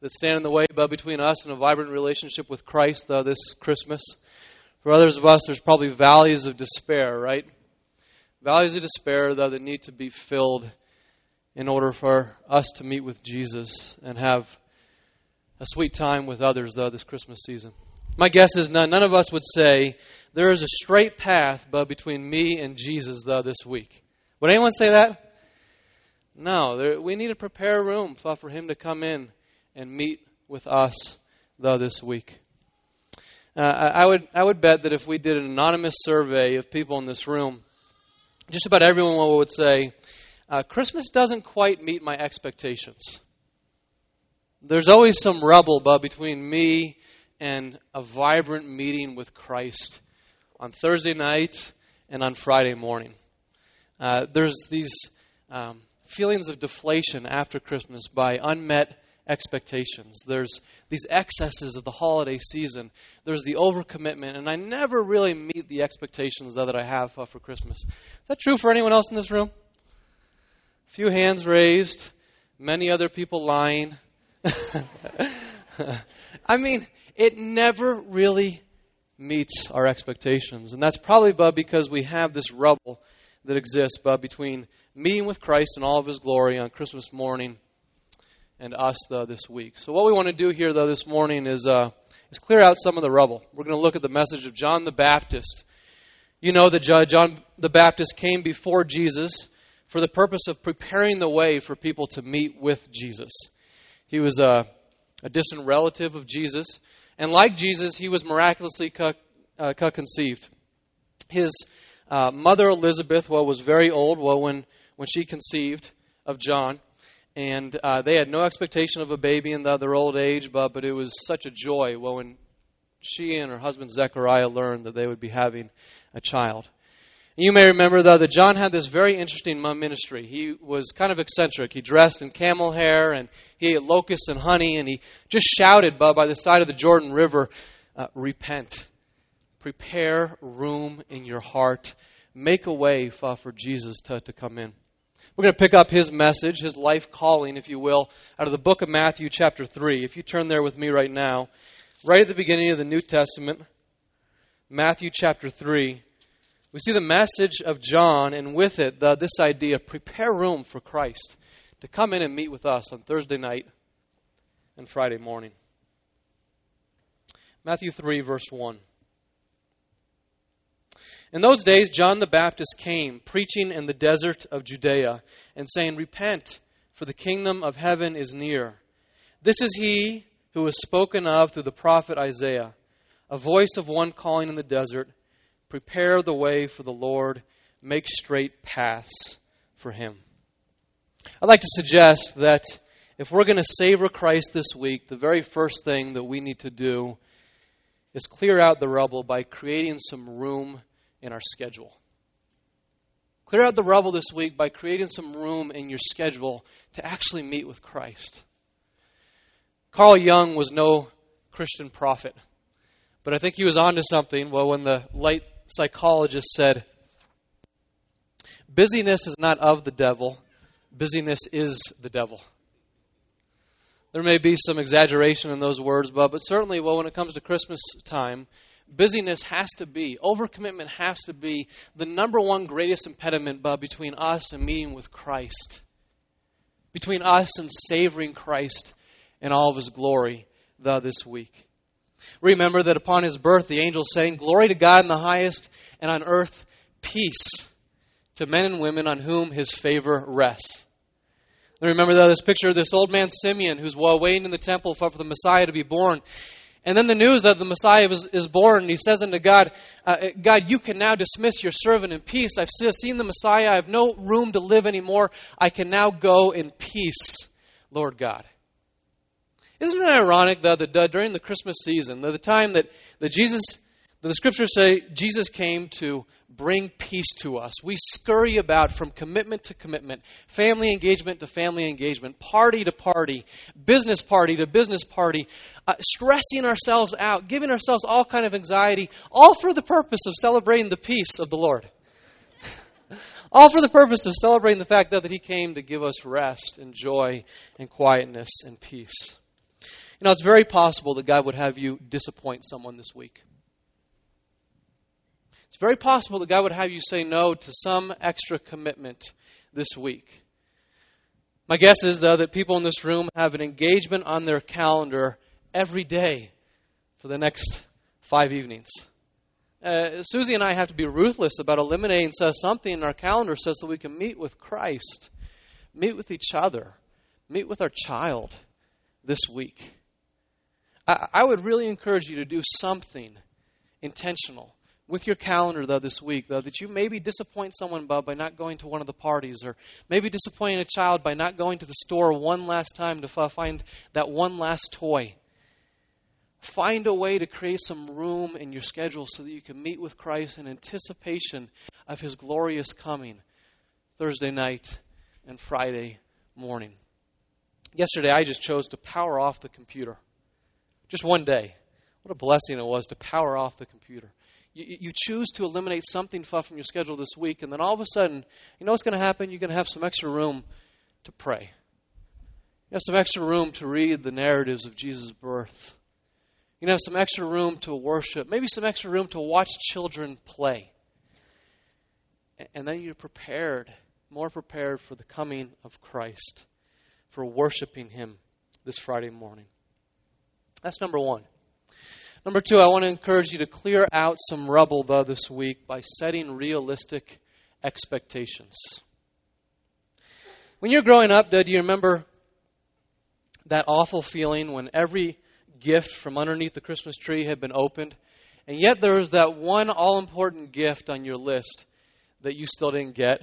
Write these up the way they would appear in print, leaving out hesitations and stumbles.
that stand in the way between us and a vibrant relationship with Christ this Christmas. For others of us, there's probably valleys of despair, right? Valleys of despair, that need to be filled in order for us to meet with Jesus and have a sweet time with others this Christmas season. My guess is none of us would say there is a straight path between me and Jesus this week. Would anyone say that? No, we need to prepare a room for Him to come in and meet with us this week. I would bet that if we did an anonymous survey of people in this room, just about everyone would say, Christmas doesn't quite meet my expectations. There's always some rubble between me and a vibrant meeting with Christ on Thursday night and on Friday morning. There's these feelings of deflation after Christmas by unmet expectations. There's these excesses of the holiday season. There's the overcommitment, and I never really meet the expectations that I have for Christmas. Is that true for anyone else in this room? Few hands raised, many other people lying. I mean, it never really meets our expectations, and that's probably because we have this rubble that exists between meeting with Christ in all of His glory on Christmas morning and us this week. So what we want to do here this morning is clear out some of the rubble. We're going to look at the message of John the Baptist. You know that John the Baptist came before Jesus for the purpose of preparing the way for people to meet with Jesus. He was a distant relative of Jesus, and like Jesus, he was miraculously conceived. His mother Elizabeth, was very old when she conceived of John, and they had no expectation of a baby in their old age, but it was such a joy when she and her husband Zechariah learned that they would be having a child. And you may remember, that John had this very interesting ministry. He was kind of eccentric. He dressed in camel hair, and he ate locusts and honey, and he just shouted by the side of the Jordan River, repent. Prepare room in your heart. Make a way for Jesus to come in. We're going to pick up his message, his life calling, if you will, out of the book of Matthew chapter 3. If you turn there with me right now, right at the beginning of the New Testament, Matthew chapter 3, we see the message of John, and with it, this idea, prepare room for Christ to come in and meet with us on Thursday night and Friday morning. Matthew 3, verse 1. In those days, John the Baptist came, preaching in the desert of Judea, and saying, repent, for the kingdom of heaven is near. This is he who was spoken of through the prophet Isaiah, a voice of one calling in the desert, prepare the way for the Lord, make straight paths for Him. I'd like to suggest that if we're going to savor Christ this week, the very first thing that we need to do is clear out the rubble by creating some room in our schedule. Clear out the rubble this week by creating some room in your schedule to actually meet with Christ. Carl Jung was no Christian prophet, but I think he was onto something when the late psychologist said, busyness is not of the devil, busyness is the devil. There may be some exaggeration in those words, but certainly, when it comes to Christmas time, busyness has to be, overcommitment has to be the number one greatest impediment between us and meeting with Christ. Between us and savoring Christ in all of His glory this week. Remember that upon His birth, the angels sang, glory to God in the highest, and on earth, peace to men and women on whom His favor rests. And remember this picture of this old man Simeon who's waiting in the temple for the Messiah to be born. And then the news that the Messiah is born, and he says unto God, God, you can now dismiss your servant in peace. I've seen the Messiah. I have no room to live anymore. I can now go in peace, Lord God. Isn't it ironic that during the Christmas season, the time that the Scriptures say Jesus came to bring peace to us. We scurry about from commitment to commitment, family engagement to family engagement, party to party, business party to business party, stressing ourselves out, giving ourselves all kind of anxiety, all for the purpose of celebrating the peace of the Lord. All for the purpose of celebrating the fact that He came to give us rest and joy and quietness and peace. You know, it's very possible that God would have you disappoint someone this week. It's very possible that God would have you say no to some extra commitment this week. My guess is, though, that people in this room have an engagement on their calendar every day for the next 5 evenings. Susie and I have to be ruthless about eliminating something in our calendar so that we can meet with Christ, meet with each other, meet with our child this week. I would really encourage you to do something intentional with your calendar, though, this week, though, that you maybe disappoint someone by not going to one of the parties, or maybe disappointing a child by not going to the store one last time to find that one last toy. Find a way to create some room in your schedule so that you can meet with Christ in anticipation of His glorious coming Thursday night and Friday morning. Yesterday, I just chose to power off the computer. Just one day. What a blessing it was to power off the computer. You choose to eliminate something from your schedule this week, and then all of a sudden, you know what's going to happen? You're going to have some extra room to pray. You have some extra room to read the narratives of Jesus' birth. You have some extra room to worship. Maybe some extra room to watch children play. And then you're prepared, more prepared for the coming of Christ, for worshiping Him this Friday morning. That's number one. Number two, I want to encourage you to clear out some rubble, though, this week by setting realistic expectations. When you're growing up, do you remember that awful feeling when every gift from underneath the Christmas tree had been opened, and yet there was that one all-important gift on your list that you still didn't get?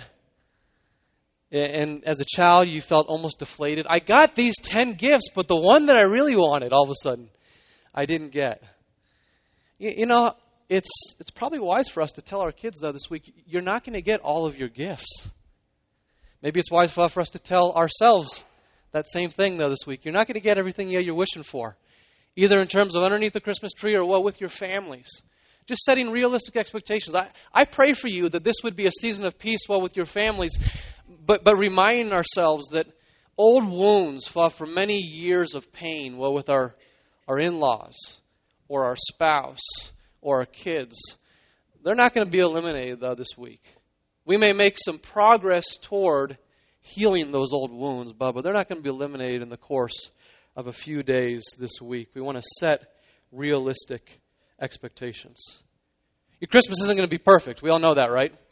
And as a child, you felt almost deflated. I got these 10 gifts, but the one that I really wanted, all of a sudden, I didn't get. You know, it's probably wise for us to tell our kids, though, this week, you're not going to get all of your gifts. Maybe it's wise for us to tell ourselves that same thing, though, this week. You're not going to get everything you're wishing for, either in terms of underneath the Christmas tree or with your families. Just setting realistic expectations. I pray for you that this would be a season of peace with your families, but reminding ourselves that old wounds fought for many years of pain with our in-laws or our spouse or our kids, they're not going to be eliminated, though, this week. We may make some progress toward healing those old wounds, but they're not going to be eliminated in the course of a few days this week. We want to set realistic expectations. Your Christmas isn't going to be perfect. We all know that, right?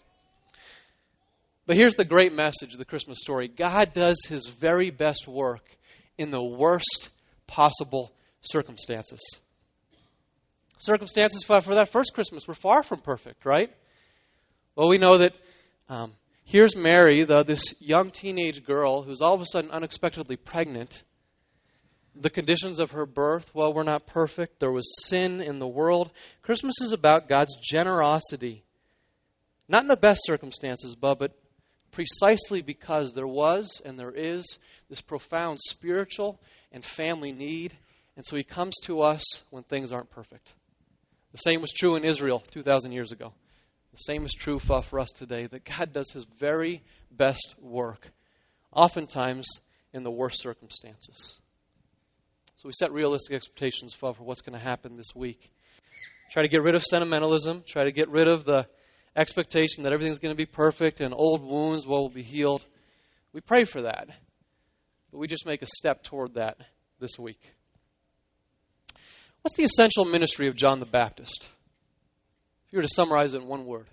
But here's the great message of the Christmas story. God does His very best work in the worst possible circumstances. Circumstances for that first Christmas were far from perfect, right? Well, we know that here's Mary, this young teenage girl who's all of a sudden unexpectedly pregnant. The conditions of her birth, were not perfect. There was sin in the world. Christmas is about God's generosity. Not in the best circumstances, but precisely because there was and there is this profound spiritual and family need. And so He comes to us when things aren't perfect. The same was true in Israel 2,000 years ago. The same is true for us today, that God does His very best work, oftentimes in the worst circumstances. So we set realistic expectations for what's going to happen this week. Try to get rid of sentimentalism. Try to get rid of the expectation that everything's going to be perfect and old wounds will be healed. We pray for that. But we just make a step toward that this week. What's the essential ministry of John the Baptist? If you were to summarize it in one word.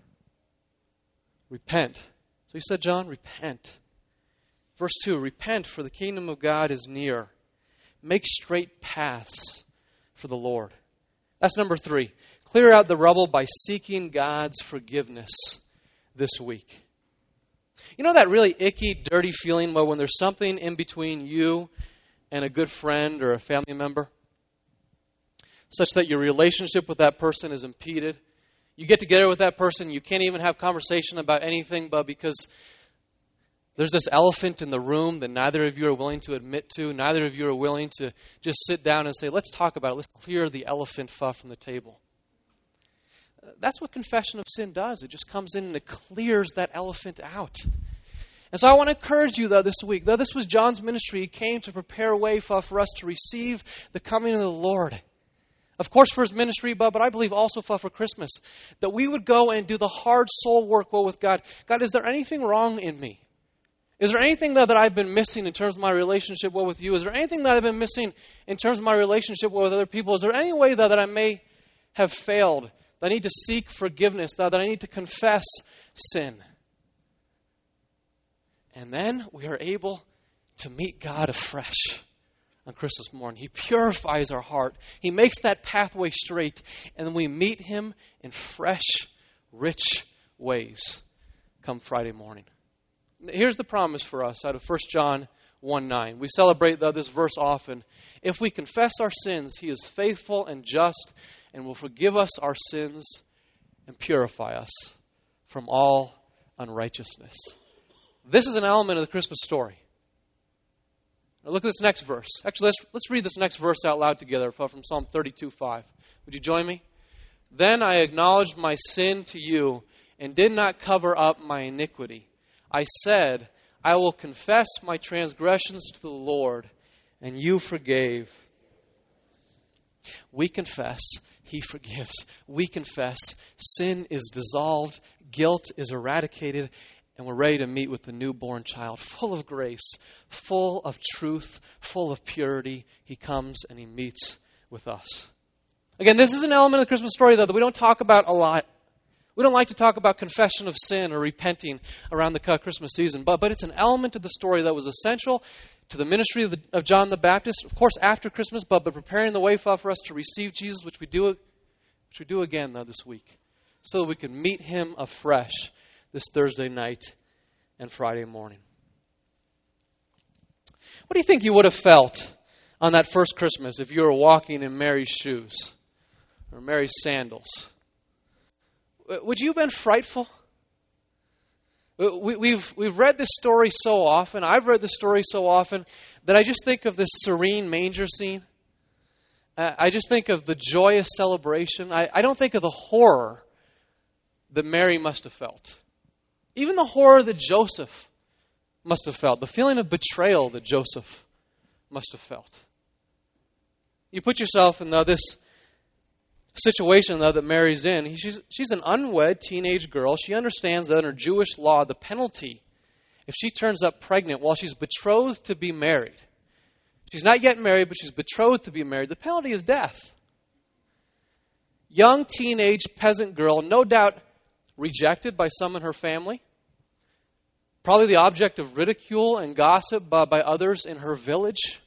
Repent. So He said, John, repent. Verse 2, repent, for the kingdom of God is near. Make straight paths for the Lord. That's number 3. Clear out the rubble by seeking God's forgiveness this week. You know that really icky, dirty feeling when there's something in between you and a good friend or a family member, such that your relationship with that person is impeded? You get together with that person, you can't even have conversation about anything, but because there's this elephant in the room that neither of you are willing to admit to, neither of you are willing to just sit down and say, let's talk about it, let's clear the elephant from the table. That's what confession of sin does. It just comes in and it clears that elephant out. And so I want to encourage you, though, this week. Though this was John's ministry, he came to prepare a way for us to receive the coming of the Lord. Of course, for his ministry, but I believe also for Christmas. That we would go and do the hard soul work well with God. God, is there anything wrong in me? Is there anything that I've been missing in terms of my relationship well with you? Is there anything that I've been missing in terms of my relationship well with other people? Is there any way that I may have failed? That I need to seek forgiveness? That I need to confess sin? And then we are able to meet God afresh on Christmas morning. He purifies our heart. He makes that pathway straight. And then we meet him in fresh, rich ways come Friday morning. Here's the promise for us out of 1 John 1:9. We celebrate this verse often. If we confess our sins, he is faithful and just and will forgive us our sins and purify us from all unrighteousness. This is an element of the Christmas story. Now look at this next verse. Actually, let's read this next verse out loud together from Psalm 32:5. Would you join me? Then I acknowledged my sin to you and did not cover up my iniquity. I said, I will confess my transgressions to the Lord, and you forgave. We confess, he forgives. We confess, sin is dissolved, guilt is eradicated, and we're ready to meet with the newborn child, full of grace, full of truth, full of purity. He comes and he meets with us. Again, this is an element of the Christmas story, though, that we don't talk about a lot. We don't like to talk about confession of sin or repenting around the Christmas season, but it's an element of the story that was essential to the ministry of John the Baptist, of course, after Christmas, but preparing the way for us to receive Jesus, which we do again, though, this week, so that we can meet him afresh this Thursday night and Friday morning. What do you think you would have felt on that first Christmas if you were walking in Mary's shoes or Mary's sandals? Would you have been frightful? We've read this story so often. I've read this story so often that I just think of this serene manger scene. I just think of the joyous celebration. I don't think of the horror that Mary must have felt. Even the horror that Joseph must have felt. The feeling of betrayal that Joseph must have felt. You put yourself in this situation, though, that Mary's in. She's an unwed teenage girl. She understands that under Jewish law, the penalty, if she turns up pregnant while she's betrothed to be married, she's not yet married, but she's betrothed to be married, the penalty is death. Young teenage peasant girl, no doubt rejected by some in her family, probably the object of ridicule and gossip by others in her village.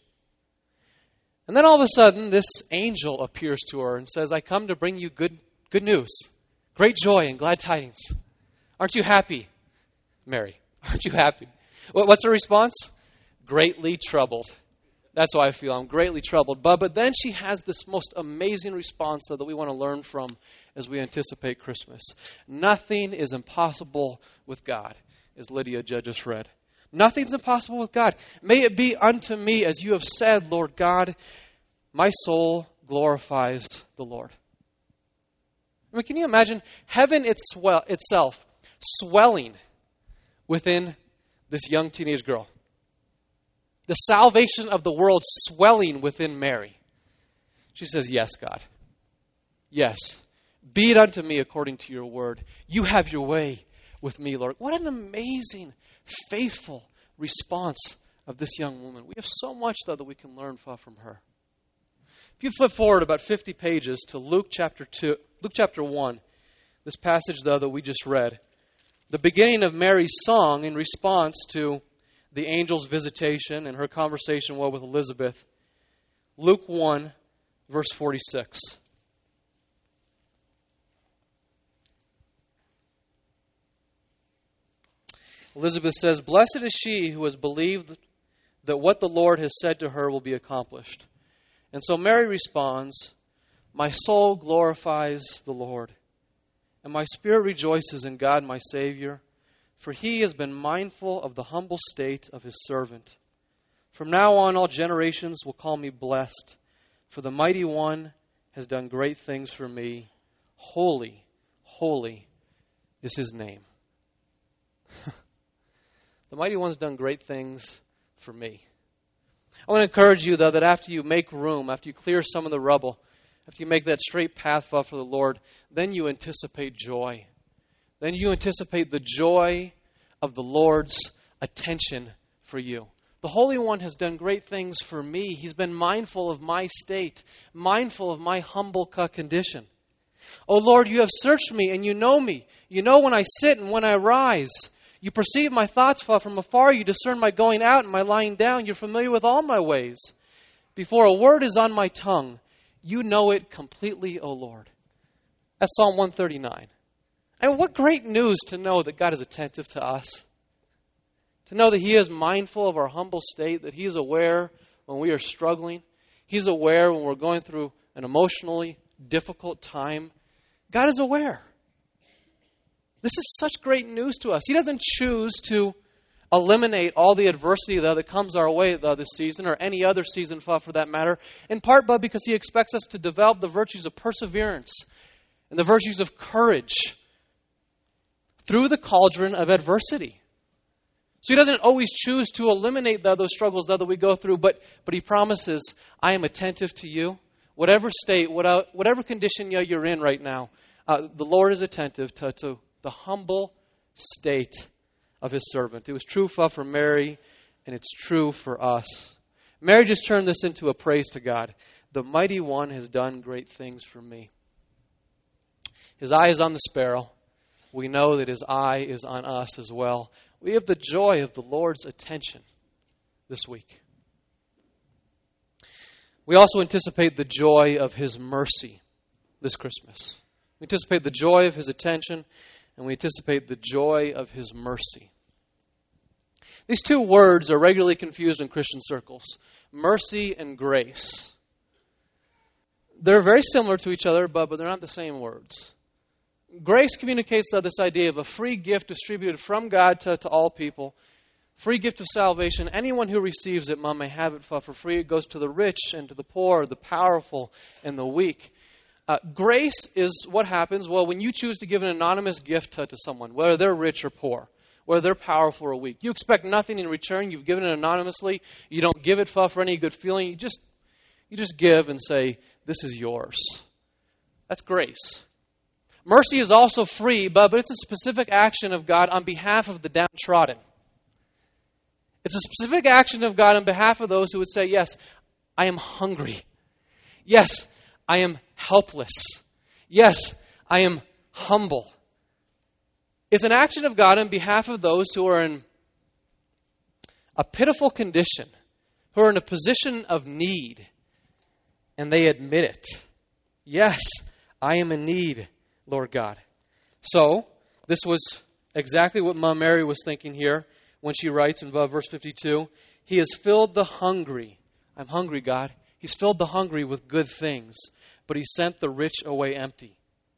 And then all of a sudden, this angel appears to her and says, I come to bring you good news, great joy and glad tidings. Aren't you happy, Mary? Aren't you happy? What's her response? Greatly troubled. That's how I feel. I'm greatly troubled. But then she has this most amazing response that we want to learn from as we anticipate Christmas. Nothing is impossible with God, as Lydia just read. Nothing's impossible with God. May it be unto me as you have said, Lord God. My soul glorifies the Lord. I mean, can you imagine heaven itself swelling within this young teenage girl? The salvation of the world swelling within Mary. She says, yes, God. Yes. Be it unto me according to your word. You have your way with me, Lord. What an amazing, faithful response of this young woman. We have so much, though, that we can learn from her. If you flip forward about 50 pages to Luke chapter 1, this passage, though, that we just read, the beginning of Mary's song in response to the angel's visitation and her conversation with Elizabeth. Luke 1, verse 46. Elizabeth says, Blessed is she who has believed that what the Lord has said to her will be accomplished. And so Mary responds, My soul glorifies the Lord, and my spirit rejoices in God my Savior, for he has been mindful of the humble state of his servant. From now on all generations will call me blessed, for the Mighty One has done great things for me. Holy, holy is his name. The Mighty One's done great things for me. I want to encourage you, though, that after you make room, after you clear some of the rubble, after you make that straight path for the Lord, then you anticipate joy. Then you anticipate the joy of the Lord's attention for you. The Holy One has done great things for me. He's been mindful of my state, mindful of my humble condition. O Lord, you have searched me and you know me. You know when I sit and when I rise. You perceive my thoughts from afar. You discern my going out and my lying down. You're familiar with all my ways. Before a word is on my tongue, you know it completely, O Lord. That's Psalm 139. And what great news to know that God is attentive to us. To know that He is mindful of our humble state, that He is aware when we are struggling. He's aware when we're going through an emotionally difficult time. God is aware. This is such great news to us. He doesn't choose to eliminate all the adversity that comes our way this season, or any other season for that matter, in part but because He expects us to develop the virtues of perseverance and the virtues of courage through the cauldron of adversity. So He doesn't always choose to eliminate those struggles that we go through, but He promises, I am attentive to you. Whatever state, whatever condition you're in right now, the Lord is attentive to the humble state of His servant. It was true for Mary, and it's true for us. Mary just turned this into a praise to God. The Mighty One has done great things for me. His eye is on the sparrow. We know that His eye is on us as well. We have the joy of the Lord's attention this week. We also anticipate the joy of His mercy this Christmas. We anticipate the joy of His attention, and we anticipate the joy of His mercy. These two words are regularly confused in Christian circles. Mercy and grace. They're very similar to each other, but they're not the same words. Grace communicates this idea of a free gift distributed from God to all people. Free gift of salvation. Anyone who receives it may have it for free. It goes to the rich and to the poor, the powerful and the weak. Grace is what happens, when you choose to give an anonymous gift to someone, whether they're rich or poor, whether they're powerful or weak. You expect nothing in return. You've given it anonymously. You don't give it for any good feeling. You just give and say, this is yours. That's grace. Mercy is also free, but it's a specific action of God on behalf of the downtrodden. It's a specific action of God on behalf of those who would say, yes, I am hungry. Yes, I am helpless. Yes, I am humble. It's an action of God on behalf of those who are in a pitiful condition, who are in a position of need, and they admit it. Yes, I am in need, Lord God. So, this was exactly what Mom Mary was thinking here when she writes in verse 52, He has filled the hungry. I'm hungry, God. He's filled the hungry with good things, but He sent the rich away empty.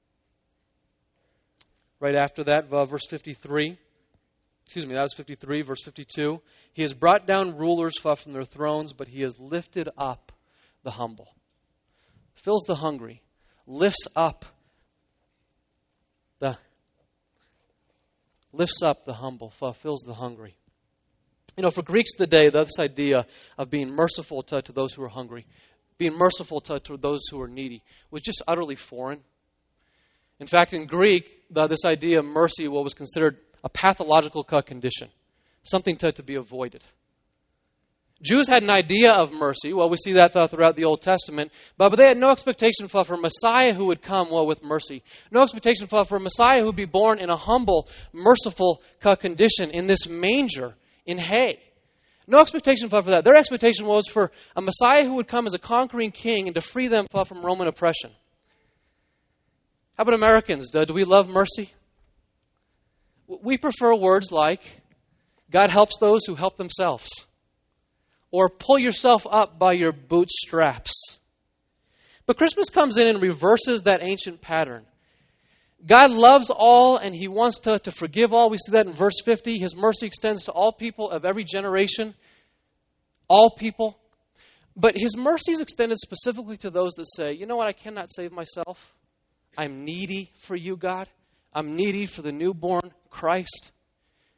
Right after that, verse 53. That was 53, verse 52. He has brought down rulers from their thrones, but He has lifted up the humble. Fills the hungry. Lifts up the humble. Fills the hungry. For Greeks today, this idea of being merciful to those who are hungry, being merciful to those who are needy, was just utterly foreign. In fact, in Greek, this idea of mercy was considered a pathological condition, something to be avoided. Jews had an idea of mercy. We see that throughout the Old Testament. But they had no expectation for a Messiah who would come with mercy. No expectation for a Messiah who would be born in a humble, merciful condition in this manger in hay. No expectation for that. Their expectation was for a Messiah who would come as a conquering king and to free them from Roman oppression. How about Americans? Do we love mercy? We prefer words like, God helps those who help themselves. Or pull yourself up by your bootstraps. But Christmas comes in and reverses that ancient pattern. God loves all and He wants to forgive all. We see that in verse 50. His mercy extends to all people of every generation. All people. But His mercy is extended specifically to those that say, you know what, I cannot save myself. I'm needy for you, God. I'm needy for the newborn Christ.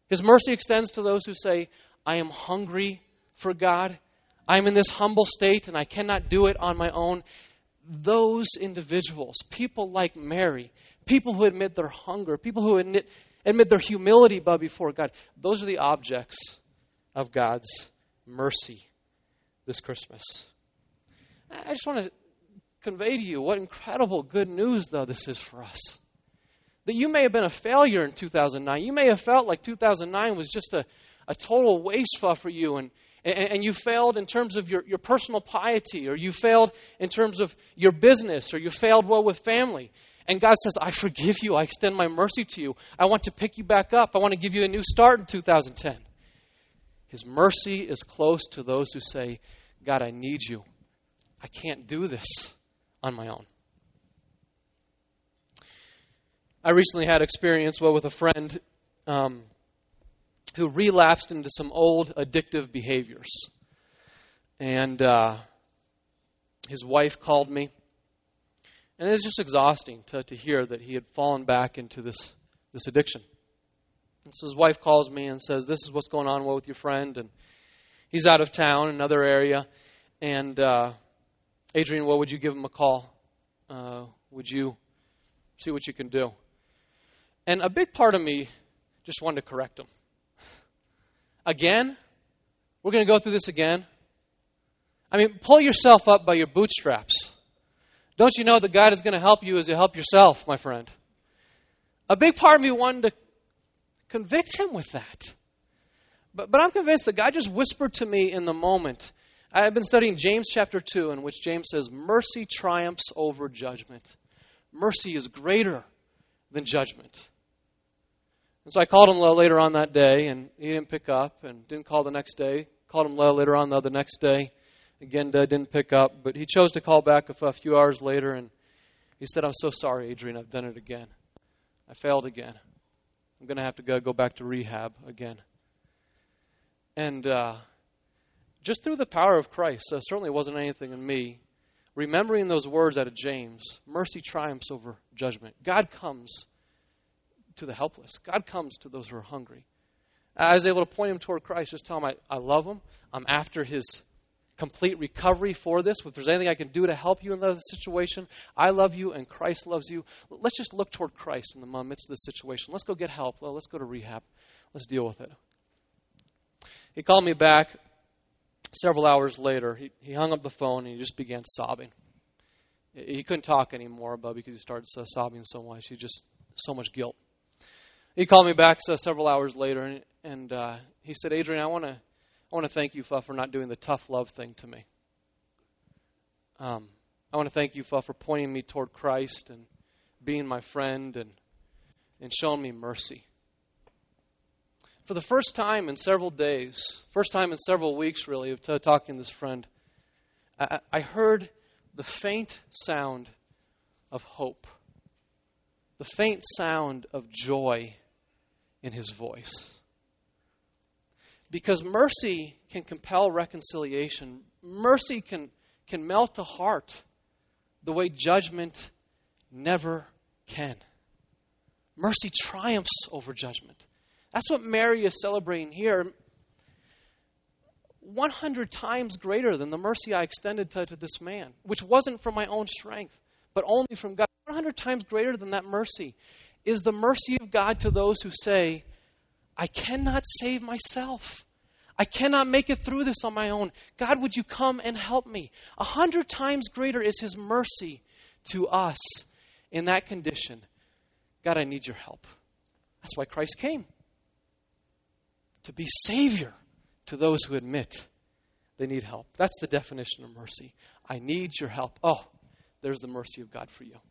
His mercy extends to those who say, I am hungry for God. I am in this humble state and I cannot do it on my own. Those individuals, people like Mary, people who admit their hunger, people who admit their humility before God, those are the objects of God's mercy this Christmas. I just want to convey to you what incredible good news, though, this is for us. That you may have been a failure in 2009. You may have felt like 2009 was just a total waste for you, and you failed in terms of your personal piety, or you failed in terms of your business, or you failed well with family. And God says, I forgive you. I extend my mercy to you. I want to pick you back up. I want to give you a new start in 2010. His mercy is close to those who say, God, I need you. I can't do this on my own. I recently had experience with a friend who relapsed into some old addictive behaviors. And his wife called me. And it was just exhausting to hear that he had fallen back into this addiction. And so his wife calls me and says, this is what's going on with your friend. And he's out of town in another area. And Adrian, would you give him a call? Would you see what you can do? And a big part of me just wanted to correct him. Again? We're going to go through this again? I mean, pull yourself up by your bootstraps. Don't you know that God is going to help you as you help yourself, my friend? A big part of me wanted to convict him with that. But I'm convinced that God just whispered to me in the moment. I've been studying James chapter 2, in which James says, mercy triumphs over judgment. Mercy is greater than judgment. And so I called him later on that day, and he didn't pick up, and didn't call the next day. Called him later on the next day. Again, didn't pick up, but he chose to call back a few hours later, and he said, I'm so sorry, Adrian, I've done it again. I failed again. I'm going to have to go back to rehab again. And just through the power of Christ, certainly wasn't anything in me, remembering those words out of James, mercy triumphs over judgment. God comes to the helpless. God comes to those who are hungry. I was able to point him toward Christ, just tell him I love him. I'm after his complete recovery for this. If there's anything I can do to help you in that situation, I love you and Christ loves you. Let's just look toward Christ in the midst of this situation. Let's go get help. Let's go to rehab. Let's deal with it. He called me back several hours later. He hung up the phone and he just began sobbing. He couldn't talk anymore, because he started sobbing so much. He just so much guilt. He called me back several hours later and he said, Adrian, I want to thank you for not doing the tough love thing to me. I want to thank you for pointing me toward Christ and being my friend and showing me mercy. For the first time in several days, first time in several weeks really, of talking to this friend, I heard the faint sound of hope, the faint sound of joy in his voice. Because mercy can compel reconciliation. Mercy can melt the heart the way judgment never can. Mercy triumphs over judgment. That's what Mary is celebrating here. 100 times greater than the mercy I extended to this man, which wasn't from my own strength, but only from God. 100 times greater than that mercy is the mercy of God to those who say, I cannot save myself. I cannot make it through this on my own. God, would you come and help me? 100 times greater is his mercy to us in that condition. God, I need your help. That's why Christ came. To be Savior to those who admit they need help. That's the definition of mercy. I need your help. Oh, there's the mercy of God for you.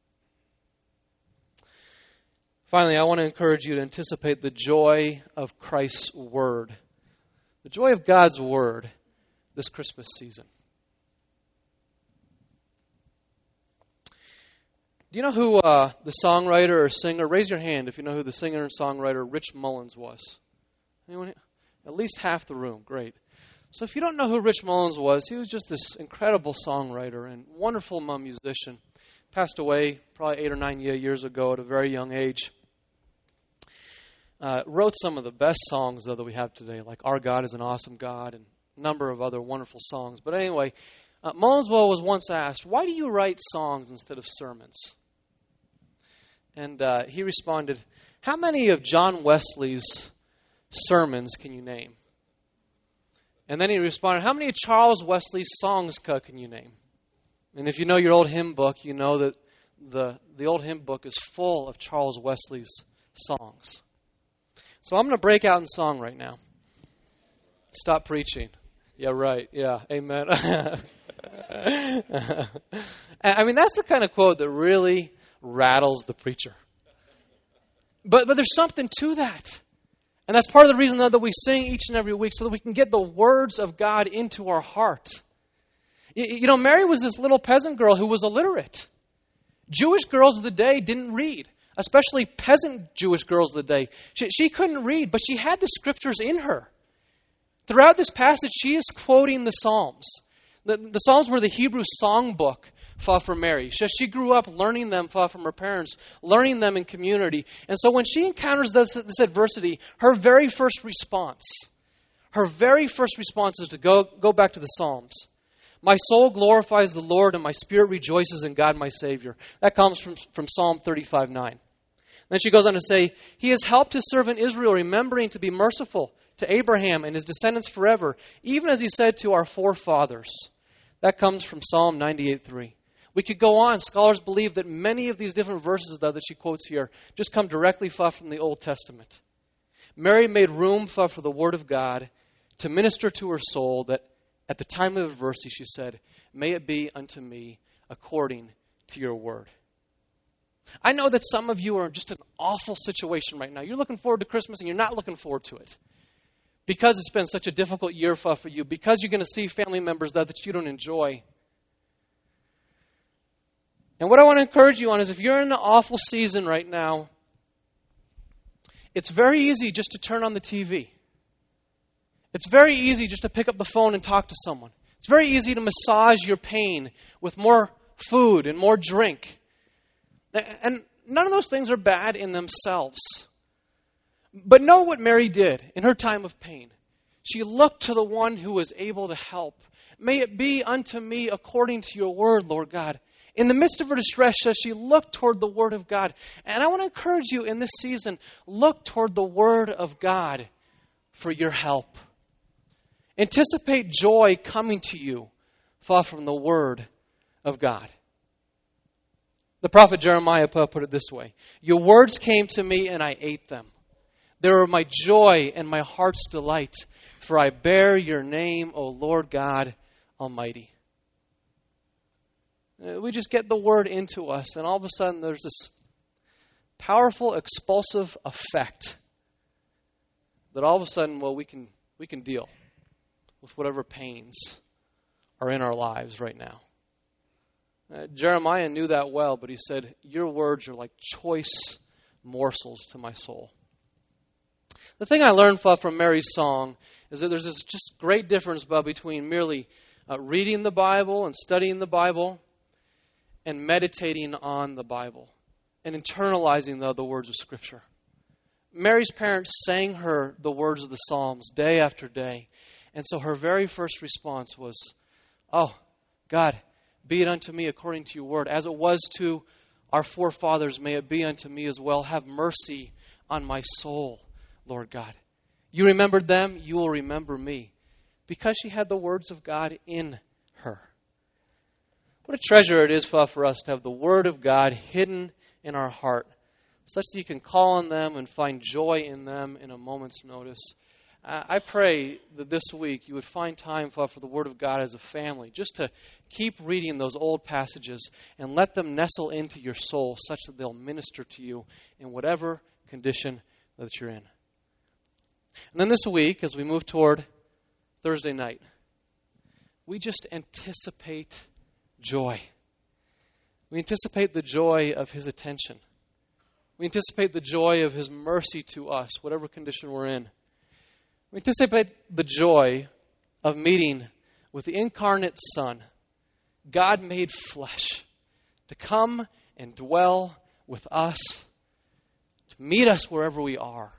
Finally, I want to encourage you to anticipate the joy of Christ's Word. The joy of God's Word this Christmas season. Do you know who the songwriter or singer, raise your hand if you know who the singer and songwriter Rich Mullins was. Anyone? At least half the room. Great. So if you don't know who Rich Mullins was, he was just this incredible songwriter and wonderful musician. Passed away probably 8 or 9 years ago at a very young age. wrote some of the best songs, though, that we have today, like Our God is an Awesome God and a number of other wonderful songs. But anyway, Mullinswell was once asked, why do you write songs instead of sermons? And he responded, how many of John Wesley's sermons can you name? And then he responded, how many of Charles Wesley's songs can you name? And if you know your old hymn book, you know that the old hymn book is full of Charles Wesley's songs. So I'm going to break out in song right now. Stop preaching. Yeah, right. Yeah, amen. I mean, that's the kind of quote that really rattles the preacher. But there's something to that. And that's part of the reason that we sing each and every week, so that we can get the words of God into our heart. You know, Mary was this little peasant girl who was illiterate. Jewish girls of the day didn't read, especially peasant Jewish girls of the day. She couldn't read, but she had the scriptures in her. Throughout this passage, she is quoting the Psalms. The Psalms were the Hebrew songbook for Mary. She grew up learning them from her parents, learning them in community. And so when she encounters this adversity, her very first response is to go back to the Psalms. My soul glorifies the Lord, and my spirit rejoices in God my Savior. That comes from Psalm 35:9. Then she goes on to say, He has helped His servant Israel, remembering to be merciful to Abraham and his descendants forever, even as He said to our forefathers. That comes from Psalm 98:3. We could go on. Scholars believe that many of these different verses, though, that she quotes here just come directly from the Old Testament. Mary made room for the Word of God to minister to her soul, that at the time of adversity she said, may it be unto me according to your word. I know that some of you are in just an awful situation right now. You're looking forward to Christmas and you're not looking forward to it. Because it's been such a difficult year for you. Because you're going to see family members that you don't enjoy. And what I want to encourage you on is, if you're in an awful season right now, it's very easy just to turn on the TV. It's very easy just to pick up the phone and talk to someone. It's very easy to massage your pain with more food and more drink. And none of those things are bad in themselves. But know what Mary did in her time of pain. She looked to the one who was able to help. May it be unto me according to your word, Lord God. In the midst of her distress, she looked toward the Word of God. And I want to encourage you in this season, look toward the Word of God for your help. Anticipate joy coming to you from the Word of God. The prophet Jeremiah put it this way, your words came to me and I ate them. They were my joy and my heart's delight, for I bear your name, O Lord God Almighty. We just get the word into us, and all of a sudden there's this powerful expulsive effect that all of a sudden, we can deal with whatever pains are in our lives right now. Jeremiah knew that well, but he said, your words are like choice morsels to my soul. The thing I learned from Mary's song is that there's this just great difference between merely reading the Bible and studying the Bible and meditating on the Bible and internalizing the words of Scripture. Mary's parents sang her the words of the Psalms day after day. And so her very first response was, oh, God, be it unto me according to your word. As it was to our forefathers, may it be unto me as well. Have mercy on my soul, Lord God. You remembered them, you will remember me. Because she had the words of God in her. What a treasure it is for us to have the Word of God hidden in our heart, such that you can call on them and find joy in them in a moment's notice. I pray that this week you would find time for the Word of God as a family, just to keep reading those old passages and let them nestle into your soul such that they'll minister to you in whatever condition that you're in. And then this week, as we move toward Thursday night, we just anticipate joy. We anticipate the joy of His attention. We anticipate the joy of His mercy to us, whatever condition we're in. We anticipate the joy of meeting with the incarnate Son, God made flesh, to come and dwell with us, to meet us wherever we are,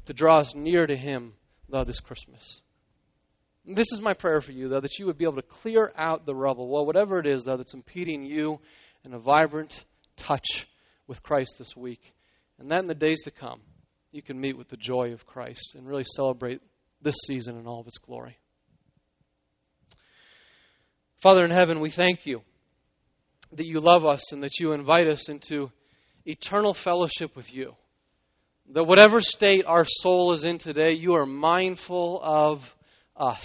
to draw us near to Him, Lord, this Christmas. And this is my prayer for you, though, that you would be able to clear out the rubble. Well, whatever it is, though, that's impeding you in a vibrant touch with Christ this week. And that in the days to come, you can meet with the joy of Christ and really celebrate this season in all of its glory. Father in heaven, we thank you that you love us and that you invite us into eternal fellowship with you. That whatever state our soul is in today, you are mindful of us.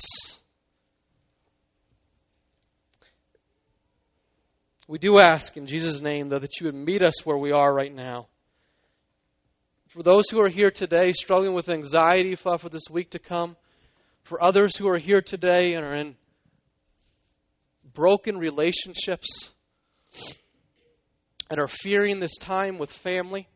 We do ask in Jesus' name, though, that you would meet us where we are right now. For those who are here today struggling with anxiety for this week to come, for others who are here today and are in broken relationships and are fearing this time with family,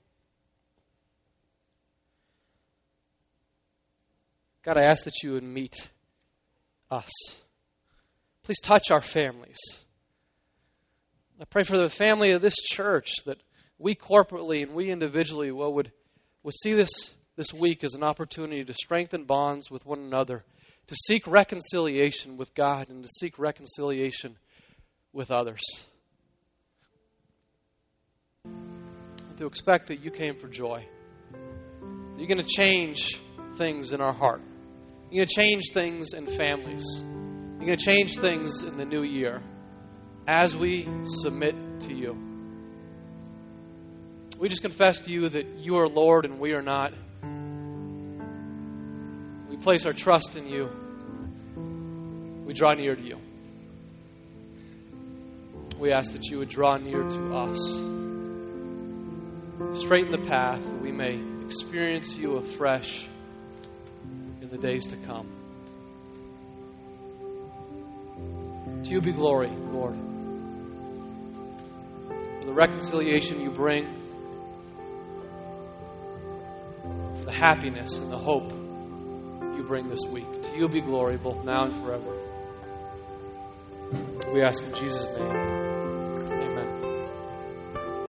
God, I ask that you would meet us. Please touch our families. I pray for the family of this church that we corporately and we individually would see this week as an opportunity to strengthen bonds with one another, to seek reconciliation with God and to seek reconciliation with others. To expect that you came for joy. You're going to change things in our heart. You're going to change things in families. You're going to change things in the new year as we submit to you. We just confess to you that you are Lord and we are not. We place our trust in you. We draw near to you. We ask that you would draw near to us. Straighten the path that we may experience you afresh in the days to come. To you be glory, Lord, for the reconciliation you bring, for the happiness and the hope you bring this week. To you be glory, both now and forever. We ask in Jesus' name.